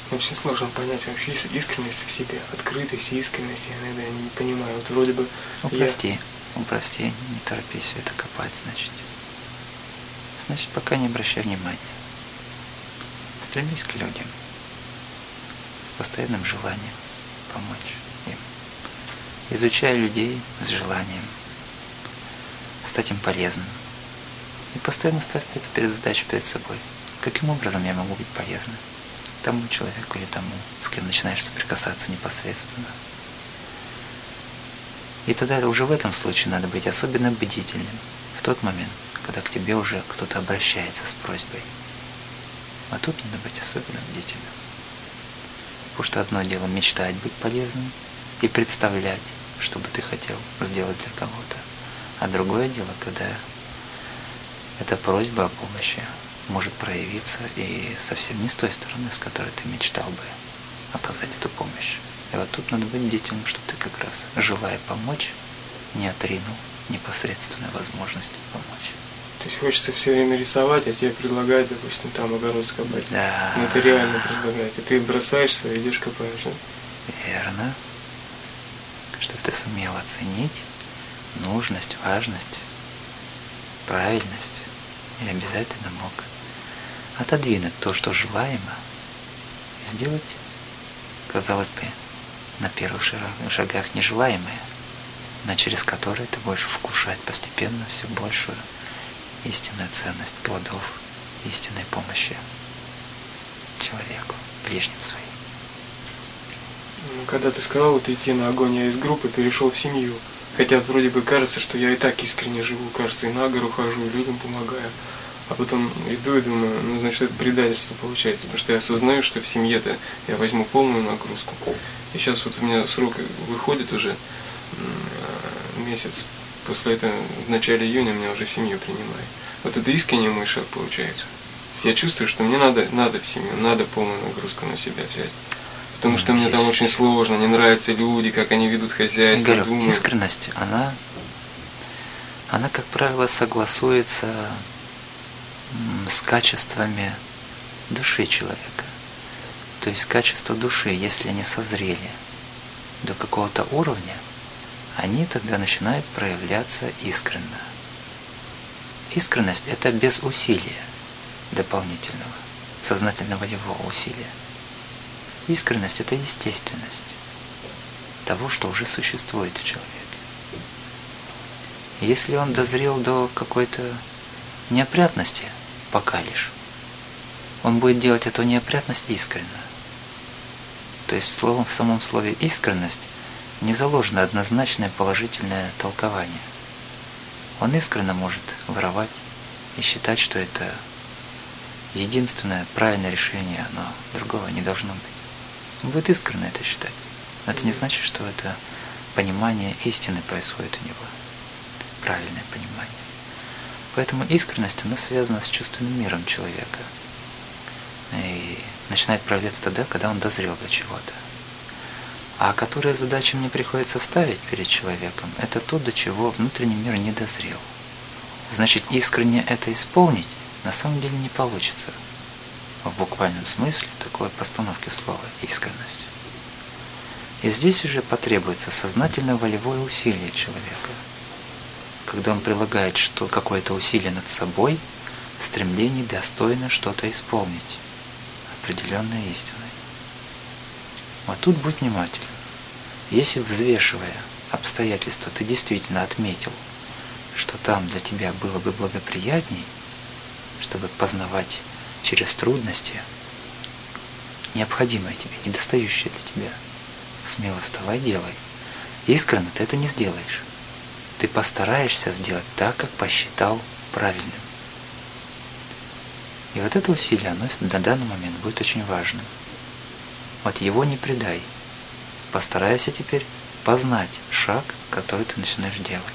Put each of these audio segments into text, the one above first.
Очень сложно понять вообще искренность в себе, открытость и искренность. Я иногда не понимаю. Вот вроде бы Упрости, не торопись это копать, значит. Значит, пока не обращай внимания. Стремись к людям с постоянным желанием помочь им. Изучай людей с желанием стать им полезным. И постоянно ставь эту задачу перед собой. Каким образом я могу быть полезным тому человеку или тому, с кем начинаешь соприкасаться непосредственно. И тогда уже в этом случае надо быть особенно бдительным в тот момент, когда к тебе уже кто-то обращается с просьбой. А тут надо быть особенно бдительным. Потому что одно дело мечтать быть полезным и представлять, что бы ты хотел сделать для кого-то. А другое дело, когда эта просьба о помощи может проявиться и совсем не с той стороны, с которой ты мечтал бы оказать эту помощь. И вот тут надо быть бдительным, чтобы ты как раз, желая помочь, не отринул непосредственную возможность помочь. То есть хочется все время рисовать, а тебе предлагают, допустим, там огород скопать. Да. Но это реально предлагает. И ты бросаешься и идешь копаешь. Да? Верно. Чтобы ты сумел оценить нужность, важность, правильность и обязательно мог отодвинуть то, что желаемо, и сделать, казалось бы, на первых шагах нежелаемое, но через которые ты будешь вкушать постепенно все большую истинную ценность плодов истинной помощи человеку, ближним своим. Когда ты сказал вот идти на огонь, я из группы перешел в семью. Хотя вроде бы кажется, что я и так искренне живу, кажется, и на гору хожу, и людям помогаю. А потом иду и думаю, ну, значит, это предательство получается, потому что я осознаю, что в семье-то я возьму полную нагрузку. И сейчас вот у меня срок выходит уже месяц, после этого в начале июня меня уже в семью принимают. Вот это искренне мой шаг получается. Я чувствую, что мне надо в семью, надо полную нагрузку на себя взять. Потому что мне там очень сложно, не нравятся люди, как они ведут хозяйство, думают. Искренность, она, как правило, согласуется с качествами души человека. То есть качества души, если они созрели до какого-то уровня, они тогда начинают проявляться искренно. Искренность – это без усилия дополнительного, сознательно-волевого усилия. Искренность – это естественность того, что уже существует у человека. Если он дозрел до какой-то неопрятности, пока лишь, он будет делать эту неопрятность искренно. То есть в самом слове «искренность» не заложено однозначное положительное толкование. Он искренно может воровать и считать, что это единственное правильное решение, но другого не должно быть. Он будет искренне это считать. Но это не значит, что это понимание истины происходит у него. Правильное понимание. Поэтому искренность, она связана с чувственным миром человека. И начинает проявляться тогда, когда он дозрел до чего-то. А которые задачи мне приходится ставить перед человеком, это то, до чего внутренний мир не дозрел. Значит, искренне это исполнить на самом деле не получится. В буквальном смысле такой постановки слова «искренность». И здесь уже потребуется сознательно-волевое усилие человека. Когда он прилагает какое-то усилие над собой, в стремлении достойно что-то исполнить, определенной истиной. А тут будь внимателен. Если, взвешивая обстоятельства, ты действительно отметил, что там для тебя было бы благоприятней, чтобы познавать через трудности, необходимое тебе, недостающее для тебя, смело вставай, делай. Искренне ты это не сделаешь. Ты постараешься сделать так, как посчитал правильным. И вот это усилие, оно на данный момент будет очень важным. Вот его не предай. Постарайся теперь познать шаг, который ты начинаешь делать.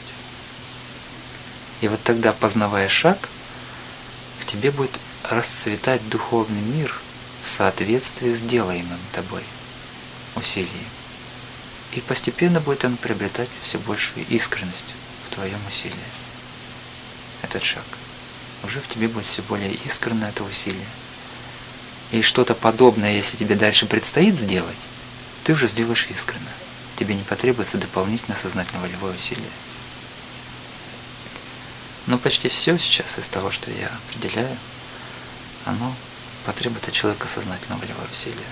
И вот тогда, познавая шаг, в тебе будет расцветать духовный мир в соответствии с делаемым тобой усилием. И постепенно будет он приобретать все большую искренность в твоем усилии. Этот шаг. Уже в тебе будет все более искренно это усилие. И что-то подобное, если тебе дальше предстоит сделать, ты уже сделаешь искренне. Тебе не потребуется дополнительно сознательно-волевое усилие. Но почти все сейчас из того, что я определяю, оно потребует от человека сознательно-волевое усилие.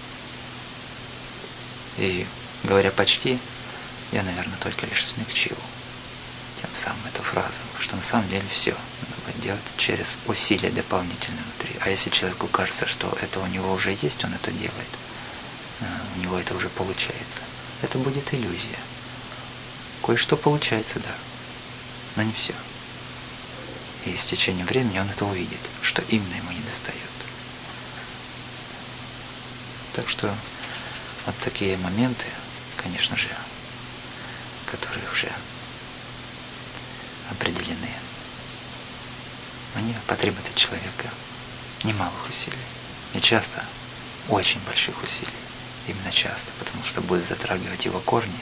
И говоря почти, я, наверное, только лишь смягчил тем самым эту фразу, что на самом деле все надо будет делать через усилия дополнительные внутри. А если человеку кажется, что это у него уже есть, он это делает, у него это уже получается, это будет иллюзия. Кое-что получается, да, но не все. И с течением времени он это увидит, что именно ему недостает. Так что вот такие моменты, конечно же, которые уже определены, они потребуют от человека немалых усилий. И часто очень больших усилий. Именно часто, потому что будет затрагивать его корни,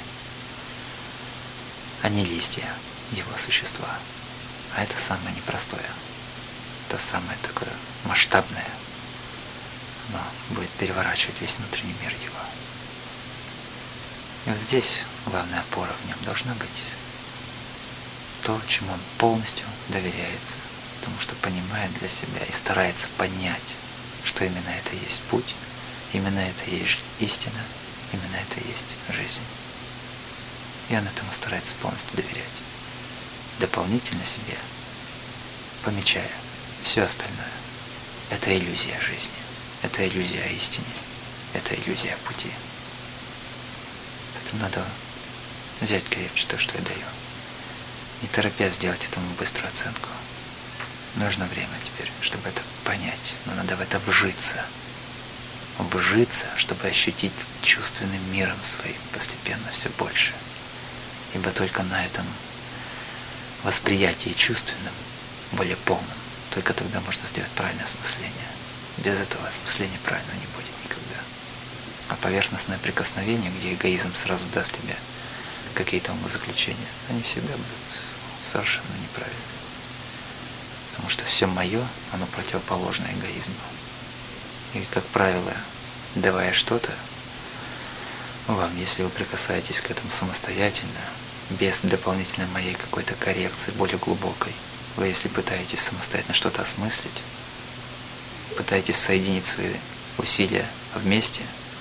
а не листья его существа. А это самое непростое. Это самое такое масштабное. Оно будет переворачивать весь внутренний мир его. И вот здесь главная опора в нем должна быть то, чему он полностью доверяется, потому что понимает для себя и старается понять, что именно это и есть путь, именно это и есть истина, именно это и есть жизнь. И он этому старается полностью доверять. Дополнительно себе, помечая все остальное. Это иллюзия жизни, это иллюзия о истине, это иллюзия о пути. Поэтому надо взять крепче то, что я даю. Не торопясь сделать этому быструю оценку. Нужно время теперь, чтобы это понять, но надо в это вжиться. Вжиться, чтобы ощутить чувственным миром своим постепенно все больше. Ибо только на этом восприятии чувственным, более полным, только тогда можно сделать правильное осмысление. Без этого осмысления правильного не будет никогда. А поверхностное прикосновение, где эгоизм сразу даст тебе какие-то умозаключения, они всегда будут совершенно неправильны. Потому что все мое, оно противоположно эгоизму. И, как правило, давая что-то вам, если вы прикасаетесь к этому самостоятельно, без дополнительной моей какой-то коррекции, более глубокой, вы, если пытаетесь самостоятельно что-то осмыслить, пытаетесь соединить свои усилия вместе,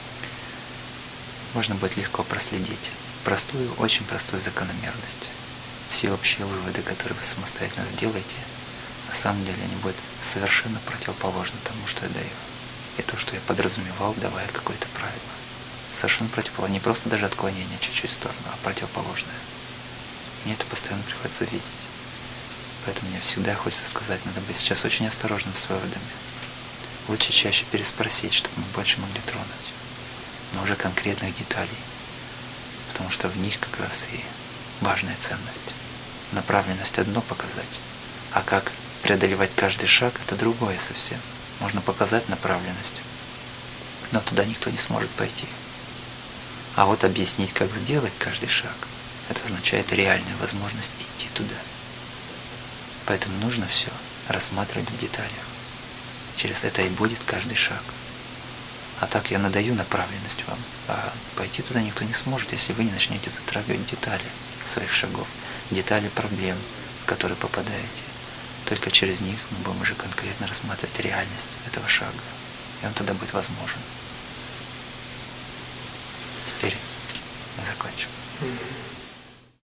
можно будет легко проследить простую, очень простую закономерность. Все общие выводы, которые вы самостоятельно сделаете, на самом деле они будут совершенно противоположны тому, что я даю. И то, что я подразумевал, давая какое-то правило. Совершенно противоположное. Не просто даже отклонение чуть-чуть в сторону, а противоположное. Мне это постоянно приходится видеть. Поэтому мне всегда хочется сказать, надо быть сейчас очень осторожным с выводами. Лучше чаще переспросить, чтобы мы больше могли тронуть. Но уже конкретных деталей. Потому что в них как раз и важная ценность. Направленность одно показать, а как преодолевать каждый шаг, это другое совсем. Можно показать направленность, но туда никто не сможет пойти. А вот объяснить, как сделать каждый шаг, это означает реальную возможность идти туда. Поэтому нужно все рассматривать в деталях. Через это и будет каждый шаг. А так я надаю направленность вам, а пойти туда никто не сможет, если вы не начнете затрагивать детали своих шагов, детали проблем, в которые попадаете. Только через них мы будем уже конкретно рассматривать реальность этого шага, и он тогда будет возможен. Теперь мы закончим.